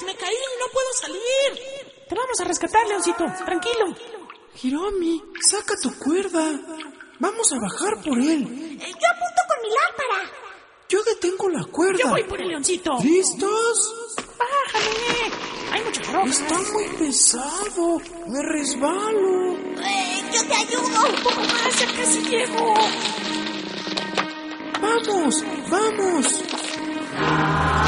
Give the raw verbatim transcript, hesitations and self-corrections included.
ángeles! ¡Me caí! ¡No puedo salir! Te vamos a rescatar, Leoncito. Tranquilo. Hiromi, saca tu cuerda. Vamos a bajar por él. Eh, yo apunto con mi lámpara. Yo detengo la cuerda. ¡Yo voy por el Leoncito! ¿Listos? ¡Bájame! ¡Hay mucha ropa! Está muy pesado. Me resbalo. Eh, yo te ayudo. ¡Un poco más! ¡Ya casi llego! ¡Vamos! ¡Vamos!